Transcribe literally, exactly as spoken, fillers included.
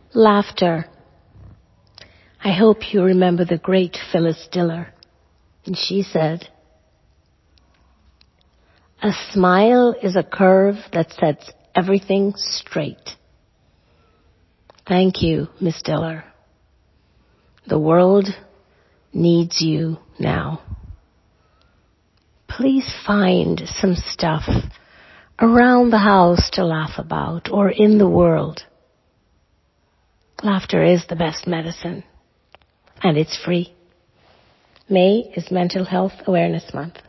Laughter. I hope you remember the great Phyllis Diller. And she said, "A smile is a curve that sets everything straight." Thank you, Miss Diller. The world needs you now. Please find some stuff around the house to laugh about or in the world. Laughter is the best medicine, and it's free. May is Mental Health Awareness Month.